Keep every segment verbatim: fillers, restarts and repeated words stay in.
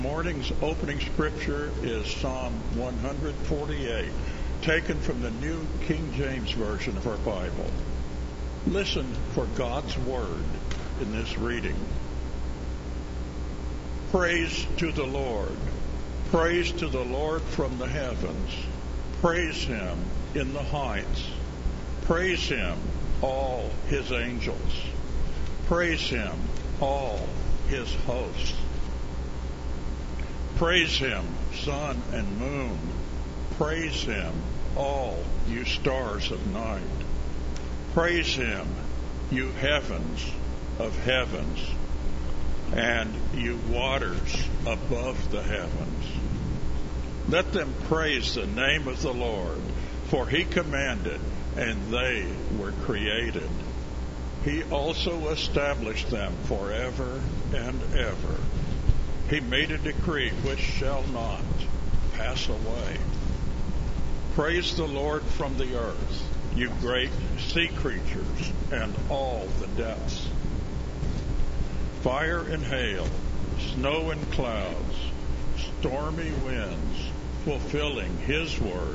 Morning's opening scripture is Psalm one forty-eight, taken from the New King James Version of our Bible. Listen for God's word in this reading. Praise to the Lord. Praise to the Lord from the heavens. Praise him in the heights. Praise him, all his angels. Praise him, all his hosts. Praise him, sun and moon. Praise him, all you stars of night. Praise him, you heavens of heavens, and you waters above the heavens. Let them praise the name of the Lord, for he commanded, and they were created. He also established them forever and ever. He made a decree which shall not pass away. Praise the Lord from the earth, you great sea creatures and all the depths. Fire and hail, snow and clouds, stormy winds, fulfilling his word.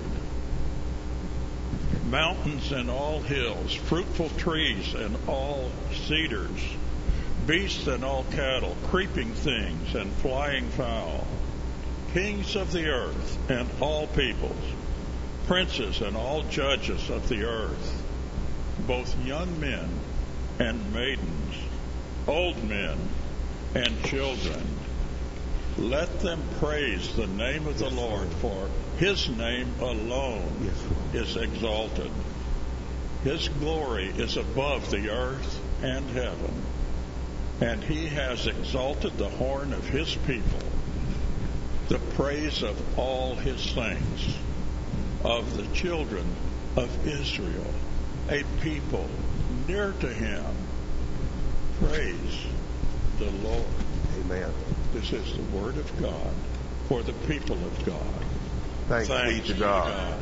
Mountains and all hills, fruitful trees and all cedars, beasts and all cattle, creeping things and flying fowl, kings of the earth and all peoples, princes and all judges of the earth, both young men and maidens, old men and children. Let them praise the name of the Lord, for his name alone is exalted. His glory is above the earth and heaven. And he has exalted the horn of his people, the praise of all his saints, of the children of Israel, a people near to him. Praise the Lord. Amen. This is the word of God for the people of God. Thanks, Thanks be to God. God.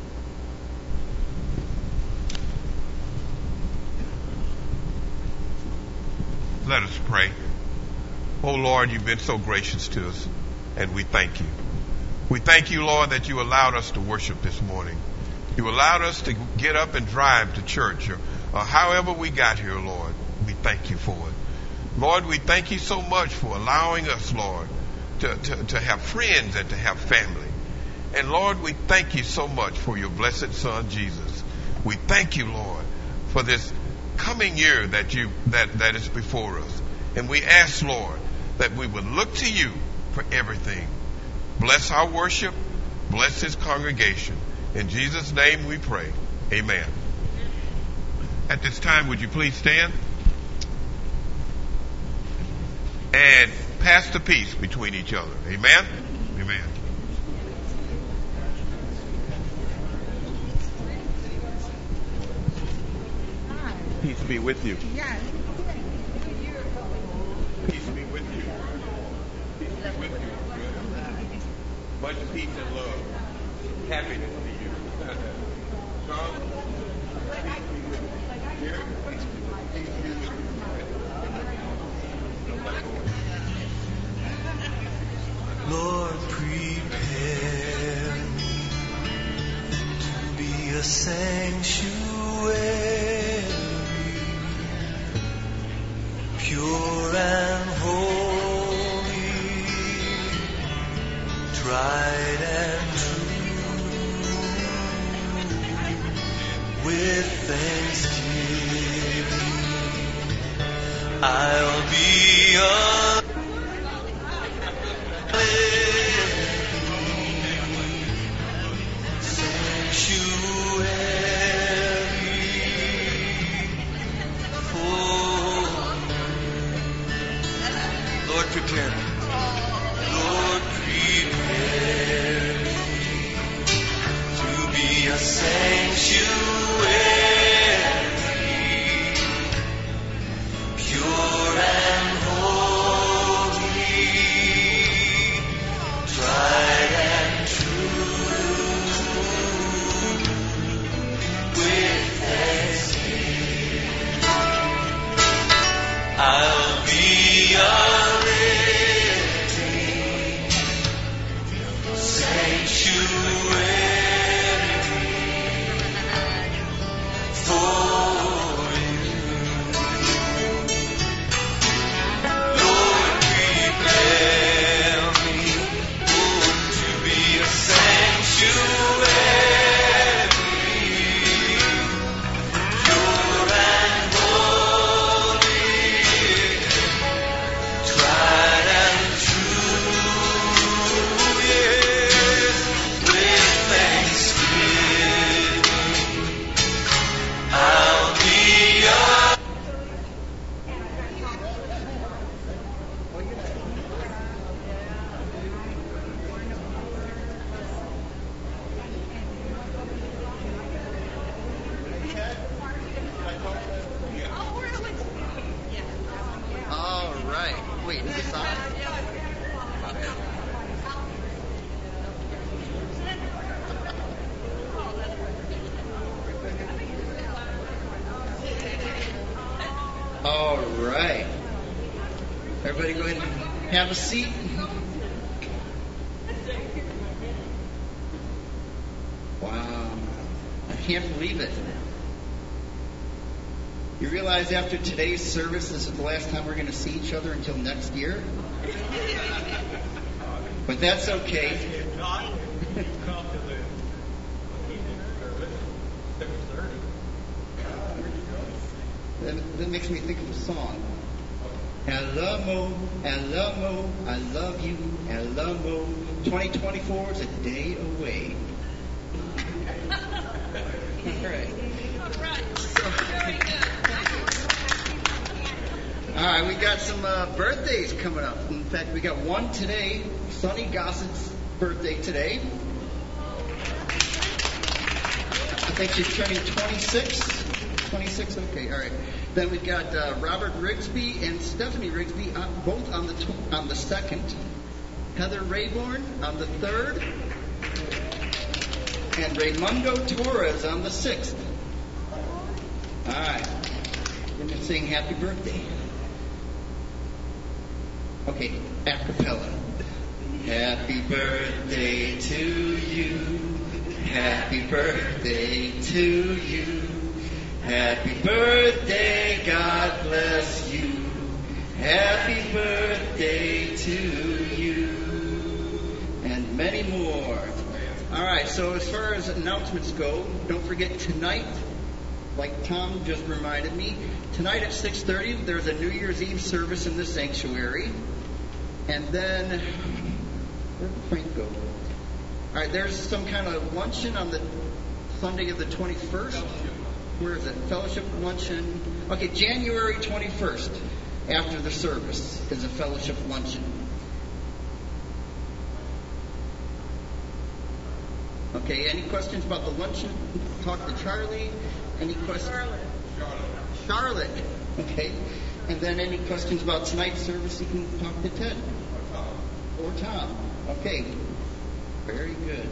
Let us pray. Oh Lord, you've been so gracious to us, and we thank you. We thank you, Lord, that you allowed us to worship this morning. You allowed us to get up and drive to church, or, or however we got here, Lord. We thank you for it. Lord, we thank you so much for allowing us, Lord, to, to, to have friends and to have family. And Lord, we thank you so much for your blessed Son, Jesus. We thank you, Lord, for this coming year that you that that is before us, and we ask, Lord, that we would look to you for everything. Bless our worship, bless this congregation. In Jesus' name we pray. Amen. At this time, would you please stand and pass the peace between each other? Amen. Amen. Peace be with you. Yes. Peace be with you. Peace be with you. Much peace and love. Happiness to you. Charles, peace be with you. Here, peace be with you. Lord, prepare me to be a sanctuary, pure and holy, tried and true, with thanksgiving I'll be a prepare me. Lord, prepare me to be a sanctuary, pure and holy. All right. Everybody go ahead and have a seat. Wow. I can't believe it. You realize after today's service, this is the last time we're going to see each other until next year? But that's okay. That, that makes me think of a song. Alamo, Alamo, I love you, Alamo. twenty twenty-four is a day away. All right. All right, we got some uh, birthdays coming up. In fact, we got one today. Sonny Gossett's birthday today. I think she's turning twenty-six. twenty-six, okay, all right. Then we've got uh, Robert Rigsby and Stephanie Rigsby, on, both on the tw- on the second. Heather Rayborn on the third. And Raymundo Torres on the sixth. All right. We're going to sing happy birthday. Okay, a cappella. Happy birthday to you. Happy birthday to you. Happy birthday, God bless you. Happy birthday to you. And many more. All right, so as far as announcements go, don't forget tonight, like Tom just reminded me, tonight at six thirty, there's a New Year's Eve service in the sanctuary. And then, where did Frank go? All right, there's some kind of luncheon on the Sunday of the twenty-first. Where is it? Fellowship luncheon. Okay, January twenty-first, after the service, is a fellowship luncheon. Okay, any questions about the luncheon? Talk to Charlie. Any questions? Charlotte. Charlotte. Okay. And then any questions about tonight's service, you can talk to Ted. Or Tom. Okay. Very good.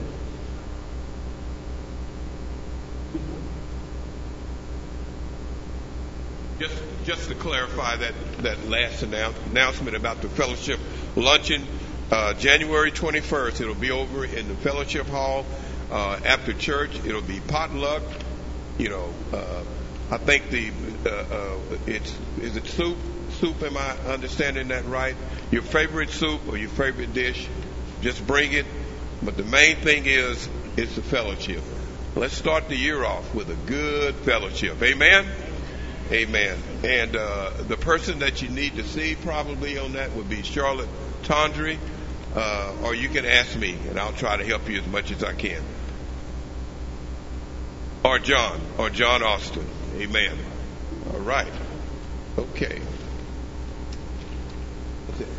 Just, just to clarify that, that last announce, announcement about the fellowship luncheon, uh, January twenty-first, it'll be over in the fellowship hall uh, after church. It'll be potluck. You know, uh, I think the uh, uh, it's is it soup? Soup? Am I understanding that right? Your favorite soup or your favorite dish, just bring it. But the main thing is it's the fellowship. Let's start the year off with a good fellowship. Amen. Amen. And uh, the person that you need to see probably on that would be Charlotte Tondry, uh, or you can ask me, and I'll try to help you as much as I can. Or John, or John Austin. Amen. All right. Okay. That's it.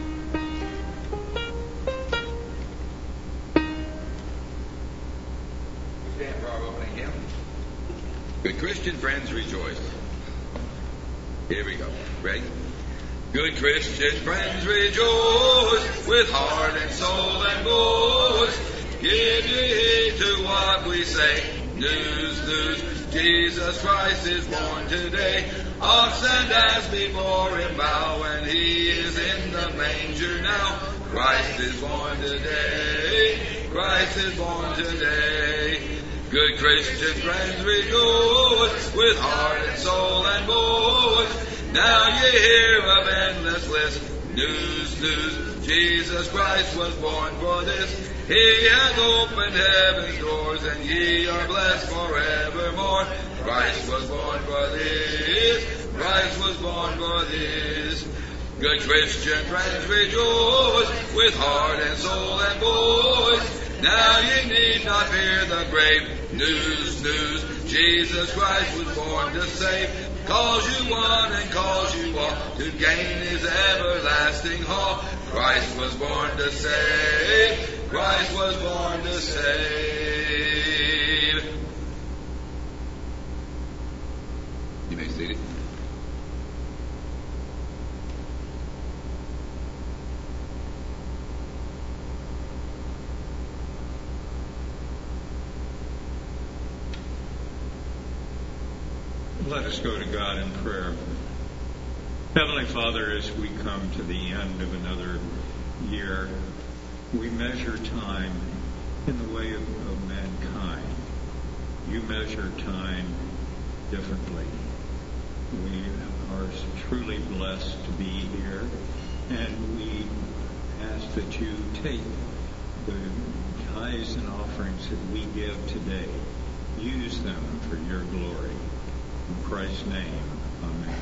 Stand for our opening hymn. Good Christian friends, rejoice. Here we go. Ready? Good Christian friends, rejoice with heart and soul and voice. Give ye heed to what we say. News, news, Jesus Christ is born today. Ox and ass before him bow, and he is in the manger now. Christ is born today. Christ is born today. Good Christian friends, rejoice with heart and soul and voice. Now ye hear of endless bliss. News, news, Jesus Christ was born for this. He hath opened heaven's doors, and ye are blessed forevermore. Christ was born for this. Christ was born for this. Good Christian friends, rejoice with heart and soul and voice. Now ye need not fear the grave. News, news, Jesus Christ was born to save. Calls you one and calls you all to gain his everlasting hall. Christ was born to save. Christ was born to save. You may see it. Let us go to God in prayer. Heavenly Father, as we come to the end of another year, we measure time in the way of, of mankind. You measure time differently. We are truly blessed to be here, and we ask that you take the tithes and offerings that we give today. Use them for your glory. In Christ's name, amen.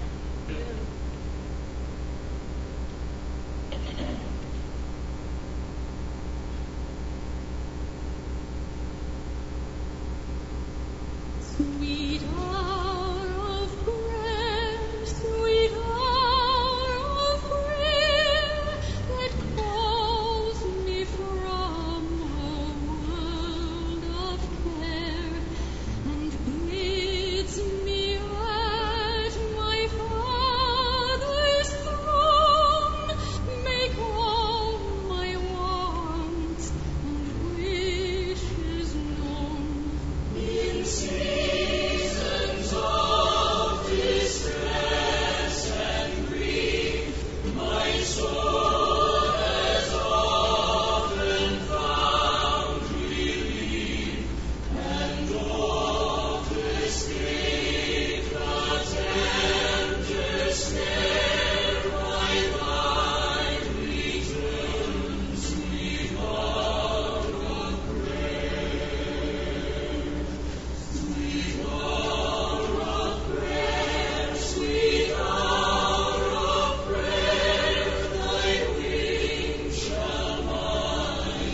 Sweet hour of prayer, sweet hour of prayer, that calls me from a world of care, and bids me at my Father's throne make all my wants and wishes known. In seasons of distress and grief, my soul has often found relief, and oft escaped the tempter's snare by thy return, sweet hour of prayer. Sweet hour of prayer, sweet hour of prayer, thy wings shall my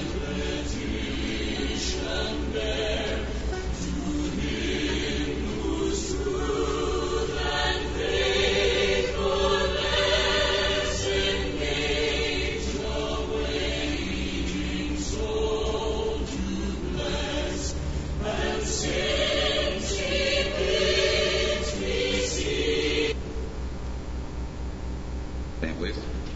petition bear. To him whose truth and faithfulness engage the waiting soul to bless, and since he bids me see. Stand, please.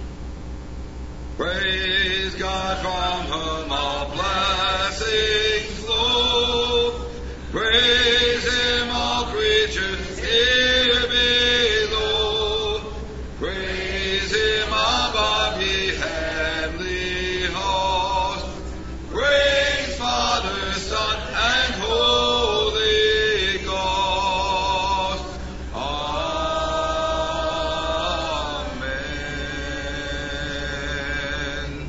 Praise God from whom all blessings flow. Praise Him, all creatures here below. Praise Him above, ye heavenly hosts. Praise Father, Son, and Holy Ghost. Amen.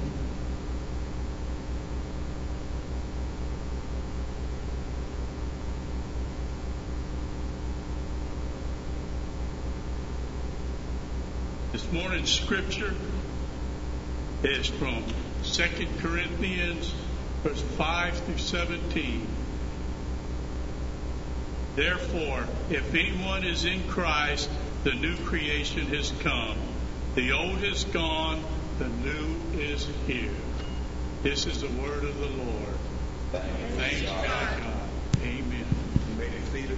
This morning's scripture is from Second Corinthians, verse five through seventeen. Therefore, if anyone is in Christ, the new creation has come. The old is gone, the new is here. This is the word of the Lord. Thanks be to God. Amen. You may be seated.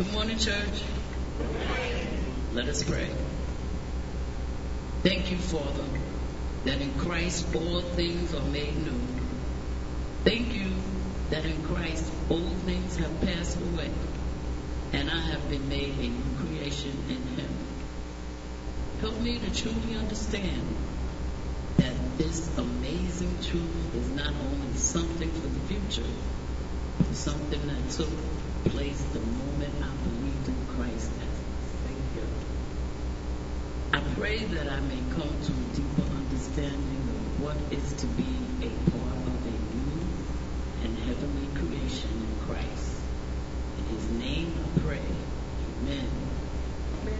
Good morning, church. Let us pray. Thank you, Father, that in Christ all things are made new. Thank you that in Christ old things have passed away, and I have been made a new creation in Him. Help me to truly understand that this amazing truth is not only something for the future, but something that took place the moment I believed in Christ as Savior. I pray that I may come to a deeper understanding of what is to be a part of a new and heavenly creation in Christ. In His name I pray. Amen. Amen.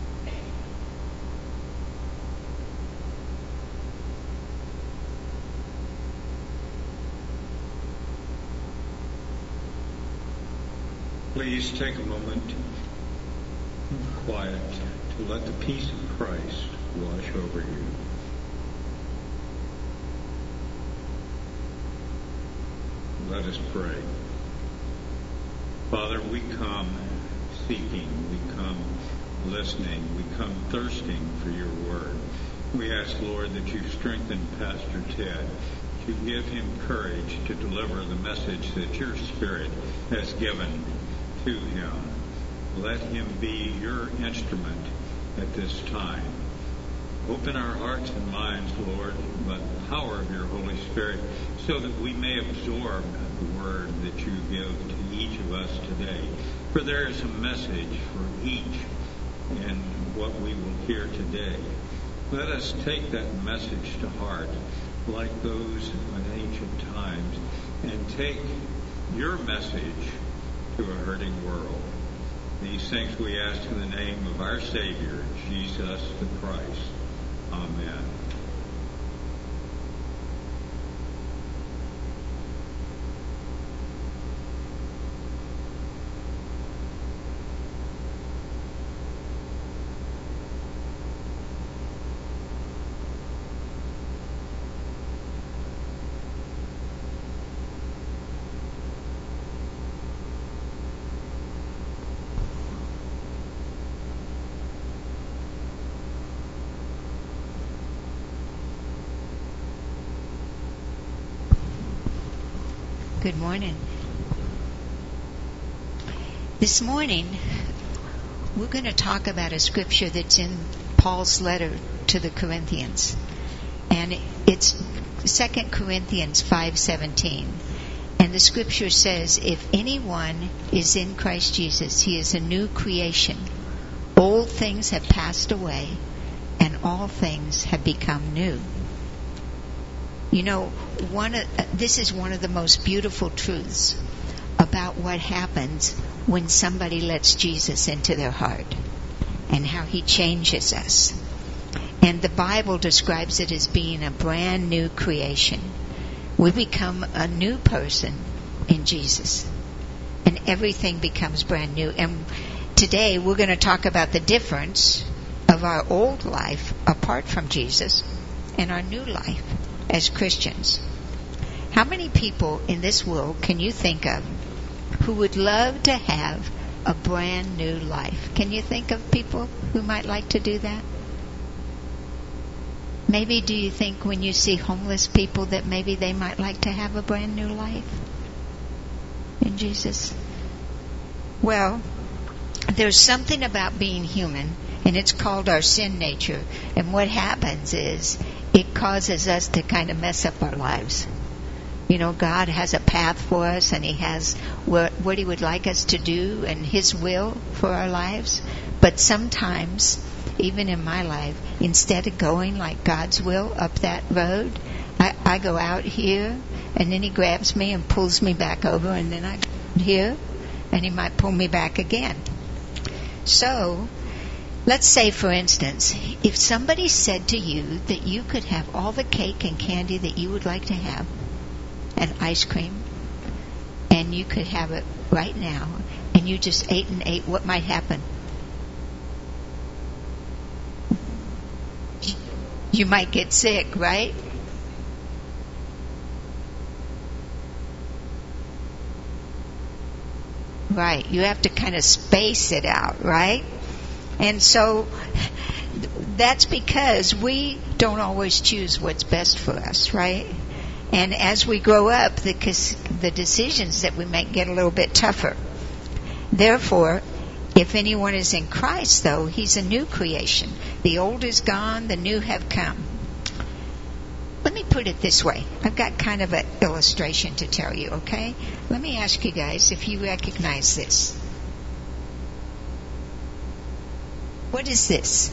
Please take a moment of quiet to let the peace of Christ wash over you. Let us pray. Father, we come seeking, we come listening, we come thirsting for your word. We ask, Lord, that you strengthen Pastor Ted, to give him courage to deliver the message that your Spirit has given to him. Let him be your instrument at this time. Open our hearts and minds, Lord, by the power of your Holy Spirit, so that we may absorb the word that you give to each of us today. For there is a message for each in what we will hear today. Let us take that message to heart, like those in ancient times, and take your message to a hurting world. These things we ask in the name of our Savior, Jesus the Christ. Amen. Good morning. This morning, we're going to talk about a scripture that's in Paul's letter to the Corinthians. And it's Second Corinthians five seventeen. And the scripture says, if anyone is in Christ Jesus, he is a new creation. Old things have passed away, and all things have become new. You know, one of, this is one of the most beautiful truths about what happens when somebody lets Jesus into their heart and how he changes us. And the Bible describes it as being a brand new creation. We become a new person in Jesus, and everything becomes brand new. And today we're going to talk about the difference of our old life apart from Jesus and our new life as Christians. How many people in this world can you think of who would love to have a brand new life? Can you think of people who might like to do that? Maybe do you think when you see homeless people that maybe they might like to have a brand new life in Jesus? Well, there's something about being human, and it's called our sin nature. And what happens is it causes us to kind of mess up our lives. You know, God has a path for us, and He has what, what He would like us to do and His will for our lives. But sometimes, even in my life, instead of going like God's will up that road, I, I go out here, and then He grabs me and pulls me back over, and then I go here, and He might pull me back again. So, let's say, for instance, if somebody said to you that you could have all the cake and candy that you would like to have, and ice cream, and you could have it right now, and you just ate and ate, what might happen? You might get sick, right? Right. You have to kind of space it out, right? And so that's because we don't always choose what's best for us, right? And as we grow up, the, the decisions that we make get a little bit tougher. Therefore, if anyone is in Christ, though, he's a new creation. The old is gone, the new have come. Let me put it this way. I've got kind of an illustration to tell you, okay? Let me ask you guys if you recognize this. What is this?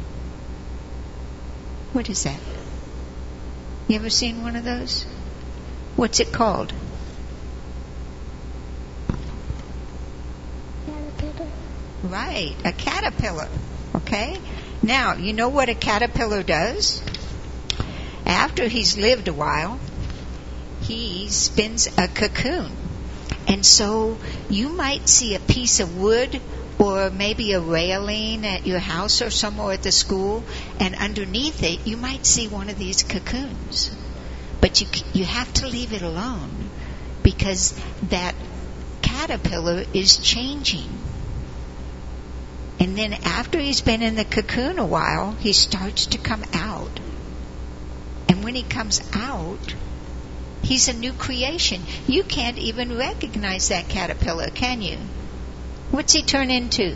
What is that? You ever seen one of those? What's it called? Caterpillar. Right, a caterpillar. Okay? Now, you know what a caterpillar does? After he's lived a while, he spins a cocoon. And so you might see a piece of wood or maybe a railing at your house or somewhere at the school, and underneath it you might see one of these cocoons. But you you have to leave it alone because that caterpillar is changing. And then after he's been in the cocoon a while, he starts to come out. And when he comes out, he's a new creation. You can't even recognize that caterpillar, can you? What's he turn into?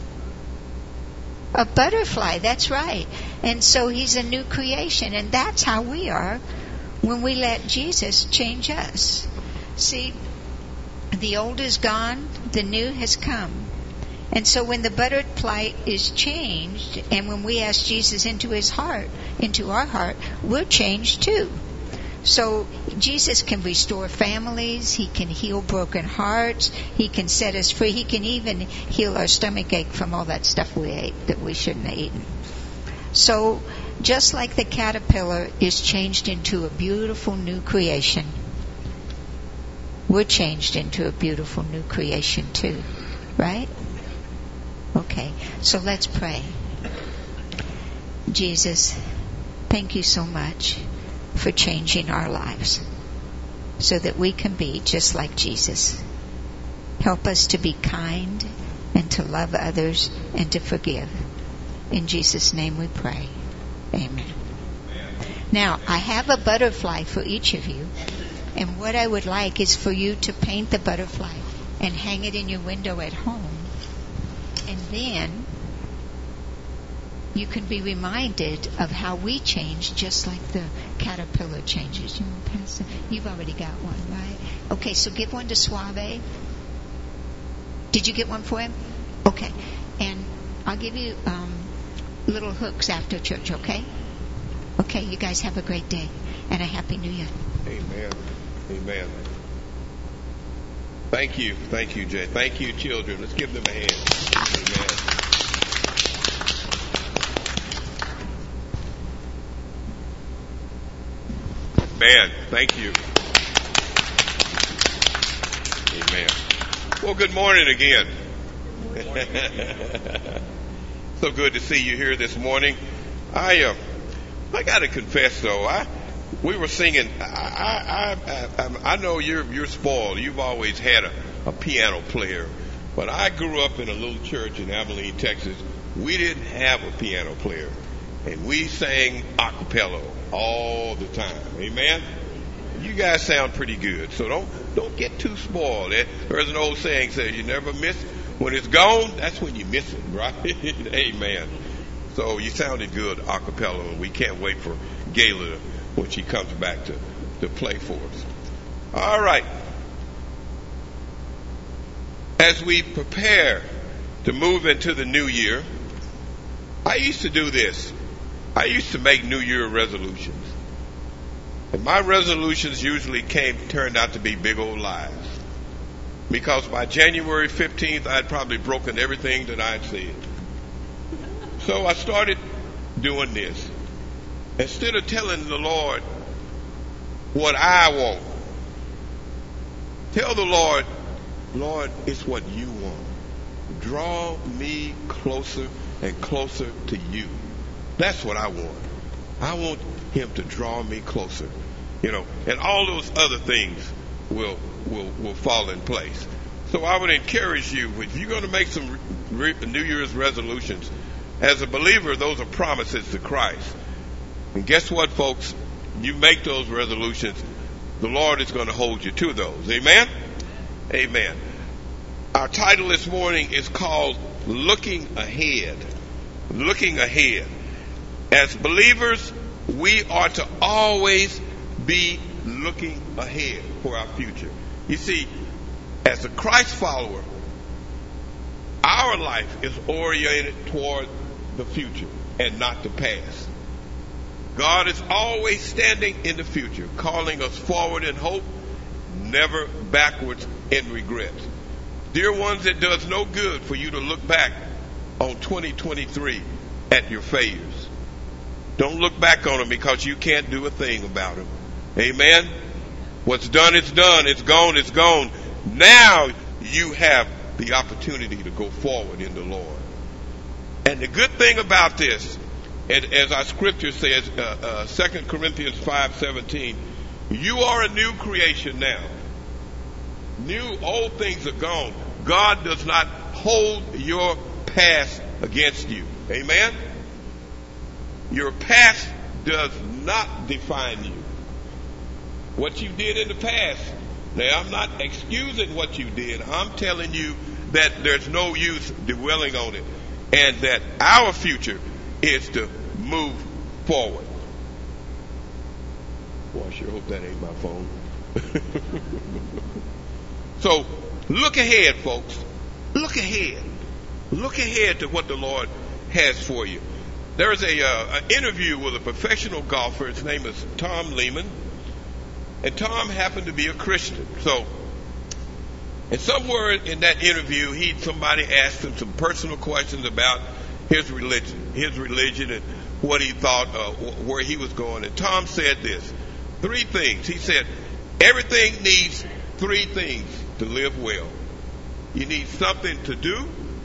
A butterfly, that's right. And so he's a new creation. And that's how we are when we let Jesus change us. See, the old is gone, the new has come. And so when the butterfly is changed, and when we ask Jesus into his heart, into our heart, we're changed too. So Jesus can restore families, he can heal broken hearts, he can set us free, he can even heal our stomach ache from all that stuff we ate that we shouldn't have eaten. So just like the caterpillar is changed into a beautiful new creation, we're changed into a beautiful new creation too, right? Okay, so let's pray. Jesus, thank you so much for changing our lives so that we can be just like Jesus. Help us to be kind and to love others and to forgive. In Jesus' name we pray. Amen. Now, I have a butterfly for each of you, and what I would like is for you to paint the butterfly and hang it in your window at home. And then you can be reminded of how we change just like the caterpillar changes. You want to pass it? You've already got one, right? Okay, so give one to Suave. Did you get one for him? Okay. And I'll give you um, little hooks after church, okay? Okay, you guys have a great day and a Happy New Year. Amen. Amen. Thank you. Thank you, Jay. Thank you, children. Let's give them a hand. Amen. Man, thank you. Amen. Well, good morning again. So good to see you here this morning. I uh, I got to confess though, I we were singing. I I I, I know you're you're spoiled. You've always had a, a piano player, but I grew up in a little church in Abilene, Texas. We didn't have a piano player, and we sang a cappella all the time. Amen. You guys sound pretty good, so don't don't get too spoiled. There's an old saying says you never miss when it's gone. That's when you miss it, right? Amen. So you sounded good a cappella, and we can't wait for Gayla when she comes back to, to play for us. All right. As we prepare to move into the new year, I used to do this. I used to make New Year resolutions. And my resolutions usually came turned out to be big old lies. Because by January fifteenth, I'd probably broken everything that I'd said. So I started doing this. Instead of telling the Lord what I want, tell the Lord, Lord, it's what you want. Draw me closer and closer to you. That's what I want. I want him to draw me closer. You know, and all those other things will will will fall in place. So I would encourage you, if you're going to make some re- New Year's resolutions, as a believer, those are promises to Christ. And guess what, folks? You make those resolutions, the Lord is going to hold you to those. Amen? Amen. Our title this morning is called Looking Ahead. Looking Ahead. As believers, we are to always be looking ahead for our future. You see, as a Christ follower, our life is oriented toward the future and not the past. God is always standing in the future, calling us forward in hope, never backwards in regrets. Dear ones, it does no good for you to look back on twenty twenty-three at your failures. Don't look back on them because you can't do a thing about them. Amen? What's done is done. It's gone, it's gone. Now you have the opportunity to go forward in the Lord. And the good thing about this, as our scripture says, uh, uh, Second Corinthians five seventeen, you are a new creation now. New, old things are gone. God does not hold your past against you. Amen? Your past does not define you. What you did in the past, now I'm not excusing what you did. I'm telling you that there's no use dwelling on it. And that our future is to move forward. Boy, I sure hope that ain't my phone. So, look ahead, folks. Look ahead. Look ahead to what the Lord has for you. There's a uh, an interview with a professional golfer. His name is Tom Lehman. And Tom happened to be a Christian. So, and somewhere in that interview, he somebody asked him some personal questions about his religion, his religion and what he thought, uh, where he was going. And Tom said this, three things. He said, everything needs three things to live well. You need something to do,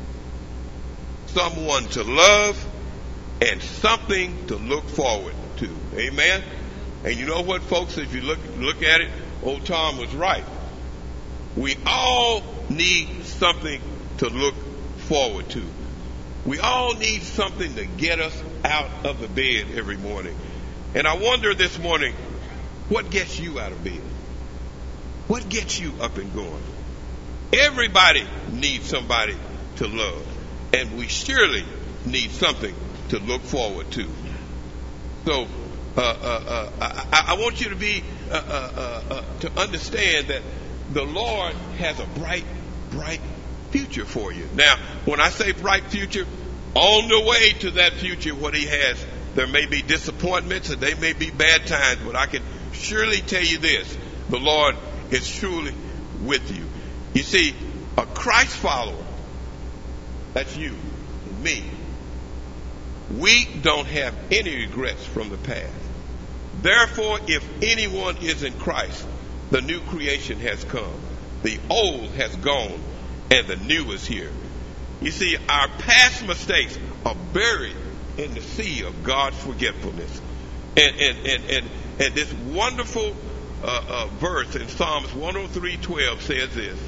someone to love, and something to look forward to. Amen? And you know what, folks? If you look look at it, old Tom was right. We all need something to look forward to. We all need something to get us out of the bed every morning. And I wonder this morning, what gets you out of bed? What gets you up and going? Everybody needs somebody to love. And we surely need something to look forward to. So, uh, uh, uh, I, I want you to be, uh, uh, uh, to understand that the Lord has a bright, bright future for you. Now, when I say bright future, on the way to that future, what He has, there may be disappointments and they may be bad times, but I can surely tell you this, the Lord is truly with you. You see, a Christ follower, that's you and me, we don't have any regrets from the past. Therefore, if anyone is in Christ, the new creation has come. The old has gone and the new is here. You see, our past mistakes are buried in the sea of God's forgetfulness. And and and and, and this wonderful uh, uh, verse in Psalms one oh three twelve says this.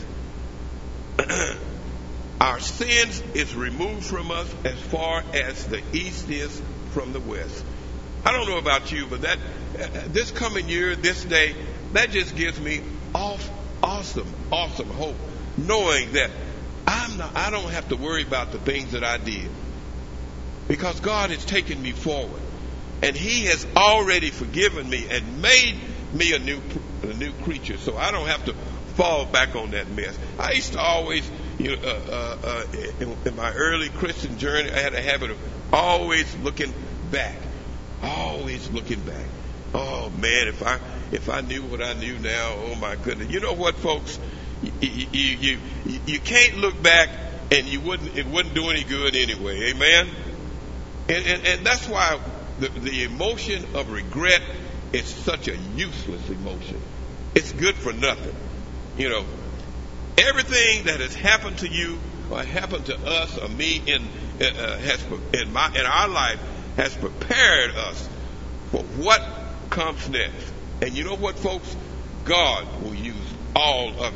Our sins is removed from us as far as the east is from the west. I don't know about you, but that uh, this coming year, this day, that just gives me off, awesome, awesome hope, knowing that I'm not, I don't have to worry about the things that I did, because God has taken me forward, and He has already forgiven me and made me a new a new creature. So I don't have to fall back on that mess. I used to always, you know, uh, uh, uh, in, in my early Christian journey, I had a habit of always looking back, always looking back. Oh man, if I if I knew what I knew now, oh my goodness. You know what, folks? You you you, you can't look back, and you wouldn't it wouldn't do any good anyway. Amen. And and, and that's why the, the emotion of regret is such a useless emotion. It's good for nothing. You know, everything that has happened to you or happened to us or me in uh, has in my in our life has prepared us for what comes next. And you know what, folks? God will use all of it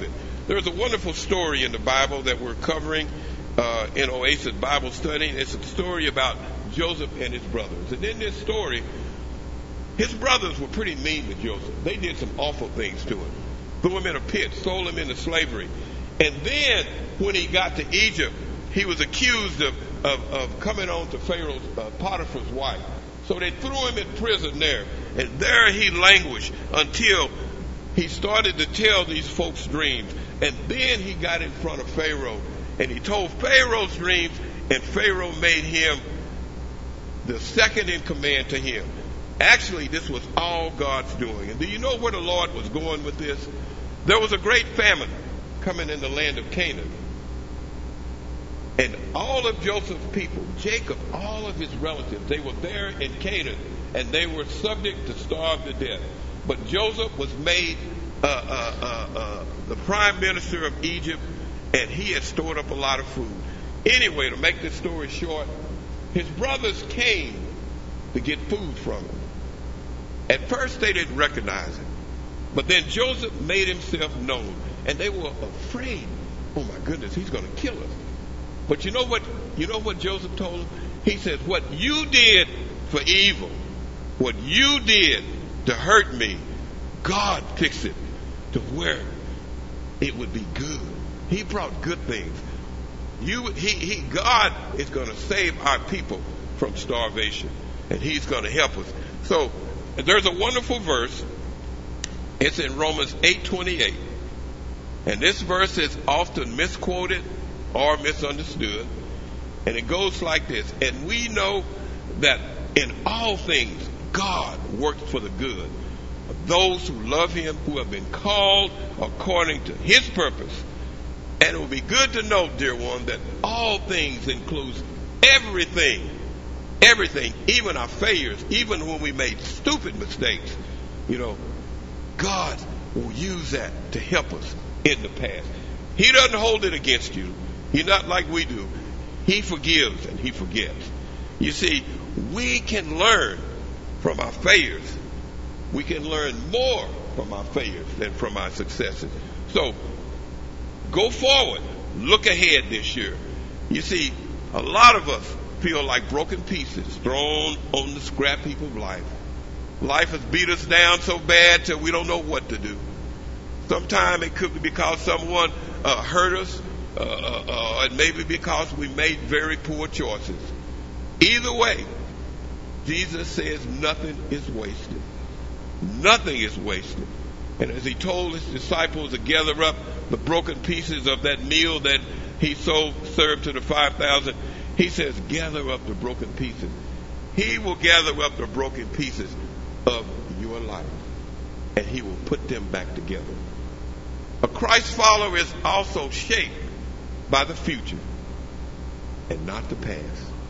There's a wonderful story in the Bible that we're covering uh, in Oasis Bible Study. It's a story about Joseph and his brothers. And in this story, his brothers were pretty mean to Joseph. They did some awful things to him. Threw him in a pit, sold him into slavery. And then when he got to Egypt, he was accused of, of, of coming on to Pharaoh's, uh, Potiphar's wife. So they threw him in prison there. And there he languished until he started to tell these folks dreams. And then he got in front of Pharaoh. And he told Pharaoh's dreams. And Pharaoh made him the second in command to him. Actually, this was all God's doing. And do you know where the Lord was going with this? There was a great famine coming in the land of Canaan. And all of Joseph's people, Jacob, all of his relatives, they were there in Canaan, and they were subject to starve to death. But Joseph was made uh, uh, uh, uh, the prime minister of Egypt, and he had stored up a lot of food. Anyway, to make this story short, his brothers came to get food from him. At first, they didn't recognize him. But then Joseph made himself known, and they were afraid. Oh my goodness, he's going to kill us. But you know what? You know what Joseph told them? He said, "What you did for evil, what you did to hurt me, God fixed it to where it would be good. He brought good things. You, he, he, God is going to save our people from starvation, and He's going to help us." So there's a wonderful verse. It's in Romans eight twenty-eight. And this verse is often misquoted or misunderstood. And it goes like this. "And we know that in all things God works for the good of those who love Him, who have been called according to His purpose." And it will be good to know, dear one, that all things includes everything. Everything, even our failures, even when we made stupid mistakes. You know, God will use that to help us in the past. He doesn't hold it against you. He's not like we do. He forgives and He forgets. You see, we can learn from our failures. We can learn more from our failures than from our successes. So, go forward. Look ahead this year. You see, a lot of us feel like broken pieces thrown on the scrap heap of life. Life has beat us down so bad till we don't know what to do. Sometimes it could be because someone uh, hurt us, uh, uh, uh, and maybe because we made very poor choices. Either way, Jesus says nothing is wasted. Nothing is wasted. And as He told His disciples to gather up the broken pieces of that meal that He so served to the five thousand, He says, gather up the broken pieces. He will gather up the broken pieces of your life, and He will put them back together. A Christ follower is also shaped by the future and not the past.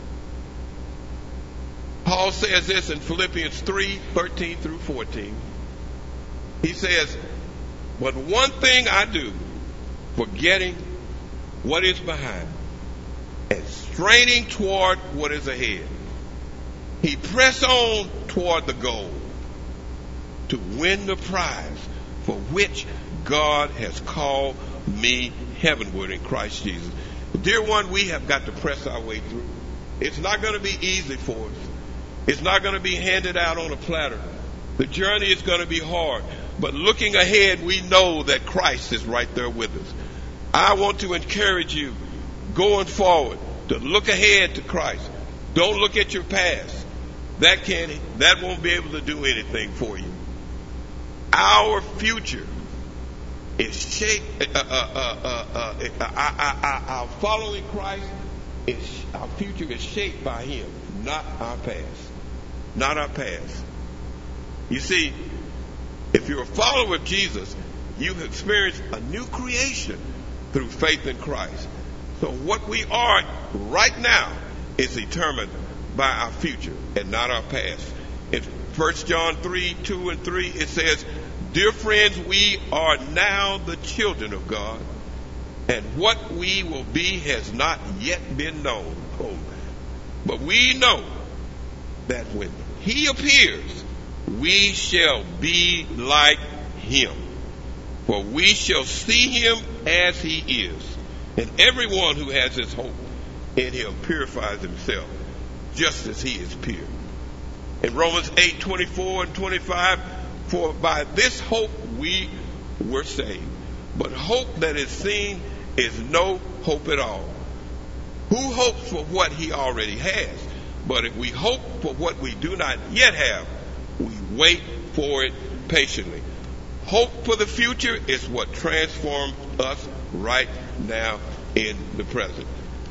Paul says this in Philippians three, thirteen through fourteen. He says, "But one thing I do, forgetting what is behind and straining toward what is ahead, he pressed on toward the goal to win the prize for which God has called me heavenward in Christ Jesus." Dear one, we have got to press our way through. It's not going to be easy for us. It's not going to be handed out on a platter. The journey is going to be hard. But looking ahead, we know that Christ is right there with us. I want to encourage you, going forward, to look ahead to Christ. Don't look at your past. That can't, that won't be able to do anything for you. Our future is shaped, uh, uh, uh, uh, uh, uh, uh, uh, our following Christ, is, our future is shaped by Him, not our past. Not our past. You see, if you're a follower of Jesus, you've experienced a new creation through faith in Christ. So what we are right now is determined by our future and not our past. In First John three, two and three, it says, "Dear friends, we are now the children of God, and what we will be has not yet been known. Oh, but we know that when He appears, we shall be like Him, For we shall see him as he is. And everyone who has his hope in him purifies himself, just as he is pure. In Romans eight, twenty-four and twenty-five, for by this hope we were saved. But hope that is seen is no hope at all. Who hopes for what he already has? But if we hope for what we do not yet have, we wait for it patiently. Hope for the future is what transforms us right now in the present.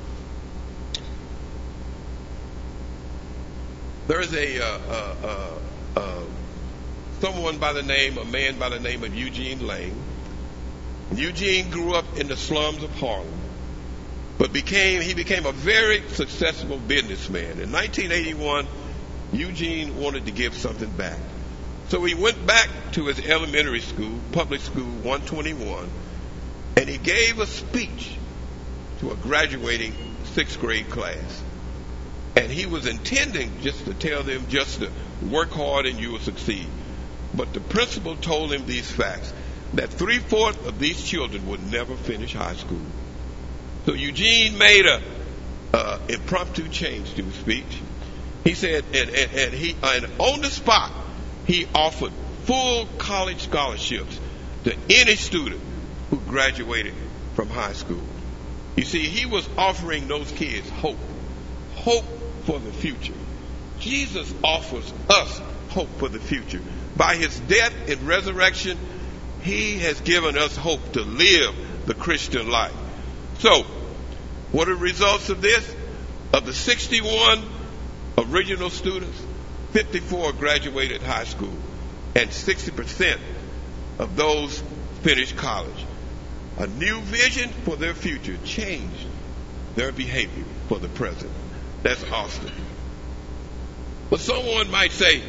There's a uh, uh, uh, uh, someone by the name, a man by the name of Eugene Lane. Eugene grew up in the slums of Harlem, but became he became a very successful businessman. In nineteen eighty-one, Eugene wanted to give something back. So he went back to his elementary school, public school one twenty-one, and he gave a speech to a graduating sixth grade class. And he was intending just to tell them just to work hard and you will succeed. But the principal told him these facts, that three-fourths of these children would never finish high school. So Eugene made a uh, impromptu change to his speech. He said, and, and, and he and on the spot, he offered full college scholarships to any student who graduated from high school. You see, he was offering those kids hope, hope for the future. Jesus offers us hope for the future. By his death and resurrection, he has given us hope to live the Christian life. So, what are the results of this? Of the sixty-one original students, fifty-four graduated high school, and sixty percent of those finished college. A new vision for their future changed their behavior for the present. That's awesome. But someone might say,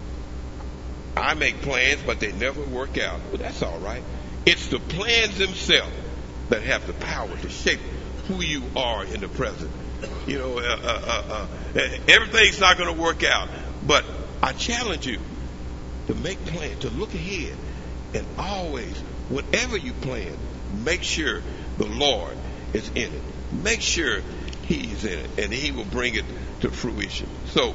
I make plans, but they never work out. Well, that's all right. It's the plans themselves that have the power to shape who you are in the present. You know, uh, uh, uh, uh, everything's not going to work out. But I challenge you to make plans, to look ahead, and always, whatever you plan, make sure the Lord is in it. Make sure He's in it, and He will bring it to fruition. So,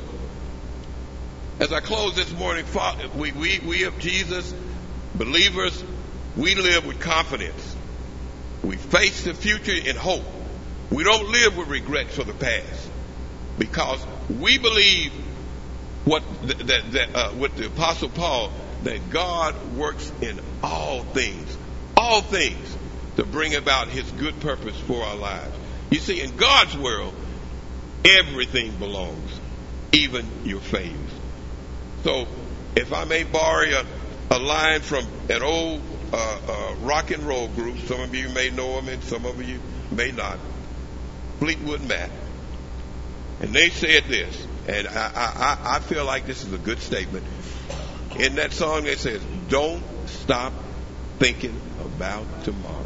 as I close this morning, we, we, we of Jesus, believers, we live with confidence. We face the future in hope. We don't live with regrets for the past, because we believe what th- that, that uh, with the Apostle Paul, that God works in all things, all things, to bring about His good purpose for our lives. You see, in God's world, everything belongs, even your failures. So, if I may borrow a, a line from an old uh, uh, rock and roll group, some of you may know them and some of you may not, Fleetwood Mac. And they said this, and I, I, I feel like this is a good statement. In that song, they says, don't stop thinking about tomorrow.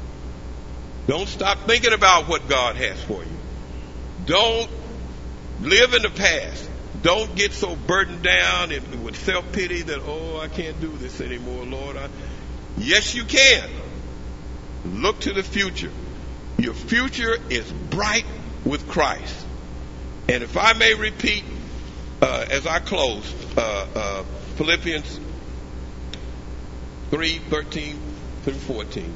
Don't stop thinking about what God has for you. Don't live in the past. Don't get so burdened down and with self-pity that, oh, I can't do this anymore, Lord. I... Yes, you can. Look to the future. Your future is bright with Christ. And if I may repeat, uh, as I close, uh, uh, Philippians three, thirteen through fourteen.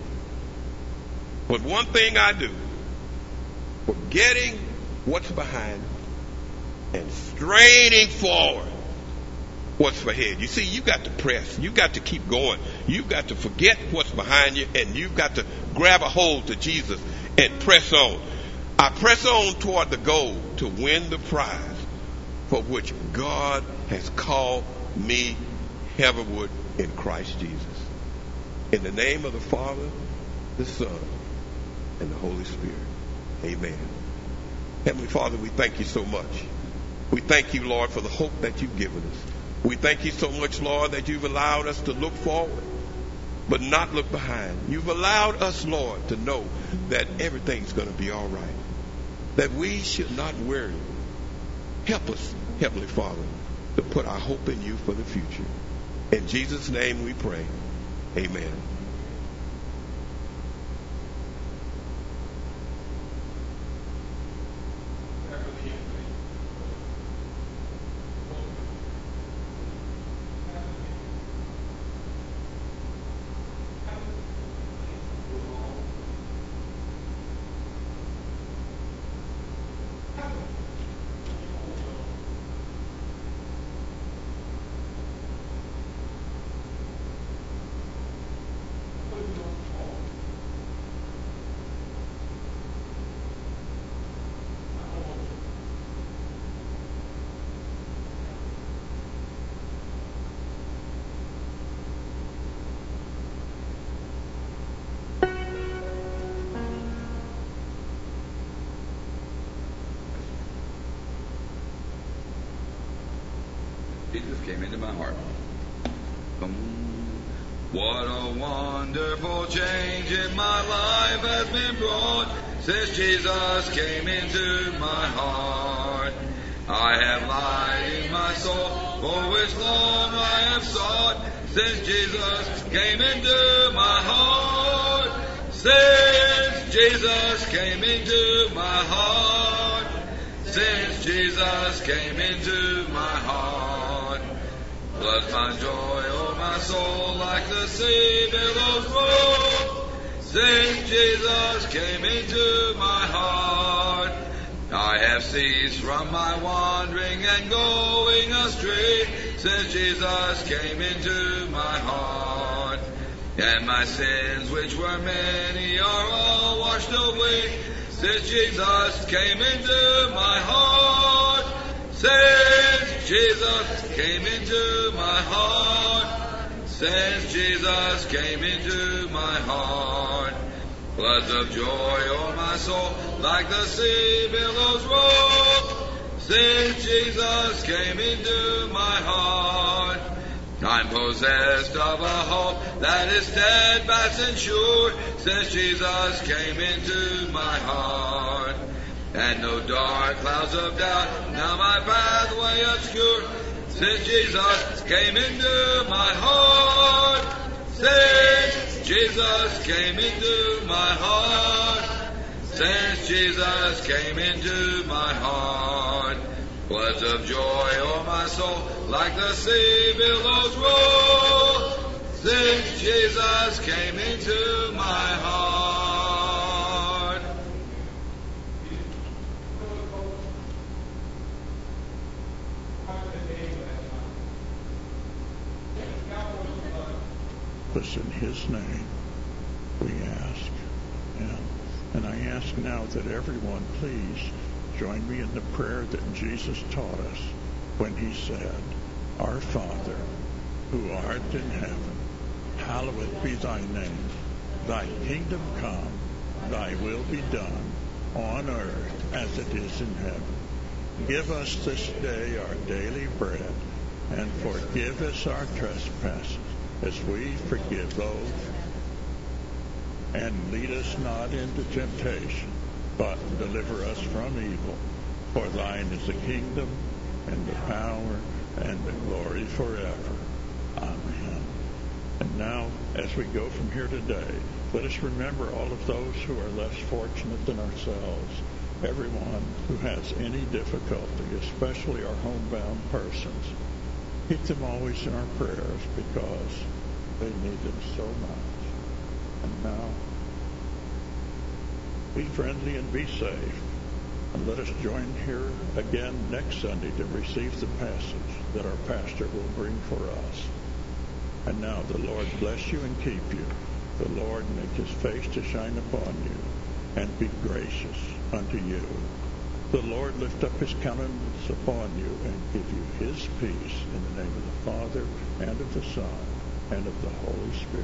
But one thing I do, forgetting what's behind and straining forward what's ahead. You see, you got to press. You got to keep going. You've got to forget what's behind you, and you've got to grab a hold to Jesus and press on. I press on toward the goal to win the prize for which God has called me heavenward in Christ Jesus. In the name of the Father, the Son, and the Holy Spirit. Amen. Heavenly Father, we thank you so much. We thank you, Lord, for the hope that you've given us. We thank you so much, Lord, that you've allowed us to look forward, but not look behind. You've allowed us, Lord, to know that everything's going to be all right, that we should not worry. Help us, Heavenly Father, to put our hope in you for the future. In Jesus' name we pray. Amen. Jesus came into my heart. Um, what a wonderful change in my life has been brought since Jesus came into my heart. I have light in my soul, for which long I have sought, since Jesus came into my heart. Since Jesus came into my heart. Since Jesus came into my heart. Floods my joy, oh my soul, like the sea billows roll. Since Jesus came into my heart. I have ceased from my wandering and going astray, since Jesus came into my heart. And my sins, which were many, are all washed away, since Jesus came into my heart. Since Jesus came into my heart. Since Jesus came into my heart. Floods of joy, oh my soul, like the sea billows roll. Since Jesus came into my heart. I'm possessed of a hope that is steadfast and sure, since Jesus came into my heart. And no dark clouds of doubt now my pathway obscure, since Jesus came into my heart. Since Jesus came into my heart. Since Jesus came into my heart. Floods of joy, oh my soul, like the sea billows roll. Since Jesus came into my heart. Us in His name, we ask. And, and I ask now that everyone please join me in the prayer that Jesus taught us when He said, Our Father, who art in heaven, hallowed be thy name. Thy kingdom come, thy will be done, on earth as it is in heaven. Give us this day our daily bread, and forgive us our trespasses, as we forgive those. And lead us not into temptation, but deliver us from evil. For thine is the kingdom, and the power, and the glory forever. Amen. And now, as we go from here today, let us remember all of those who are less fortunate than ourselves, everyone who has any difficulty, especially our homebound persons. Keep them always in our prayers, because they need them so much. And now, be friendly and be safe. And let us join here again next Sunday to receive the passage that our pastor will bring for us. And now the Lord bless you and keep you. The Lord make His face to shine upon you and be gracious unto you. The Lord lift up His countenance upon you and give you His peace, in the name of the Father, and of the Son, and of the Holy Spirit.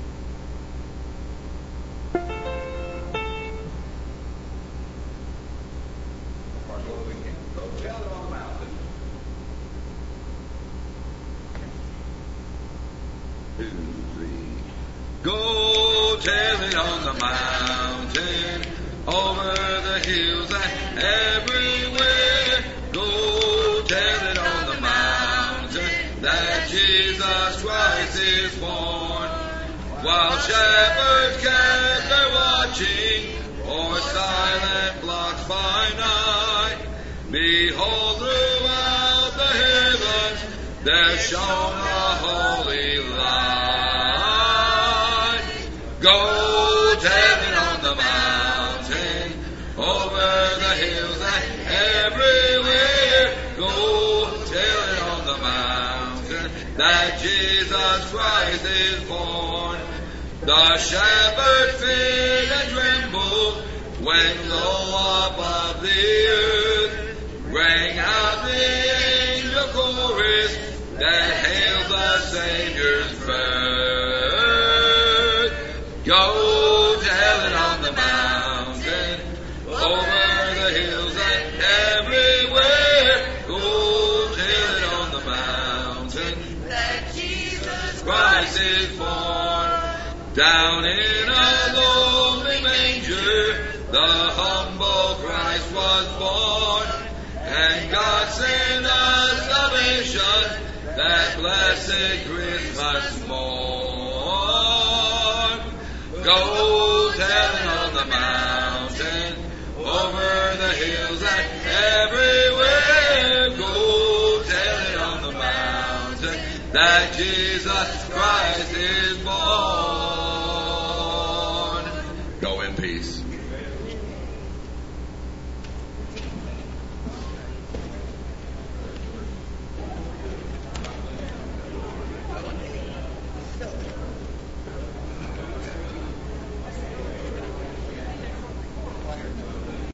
Two, three. Go tell it on the mountain, over the hills and everywhere. Go tell it on the mountain that Jesus Christ is born. While shepherds kept their watching o'er silent flocks by night, behold, throughout the heavens there shone a holy light. Go tell it on the mountain, over the hills and everywhere. Go tell it on the mountain that Jesus Christ is born. The shepherds feared and trembled when low above the earth rang out the angel chorus that hails the Savior's birth. Go tell it on the mountain, over the hills and everywhere. Go tell it on the mountain Christ is born. Down in a lonely manger, the humble Christ was born. And God sent us salvation, that blessed Christmas morn. Go telling on the mountain, over the hills and everywhere. Go telling on the mountain that Jesus Christ is born. Go in peace.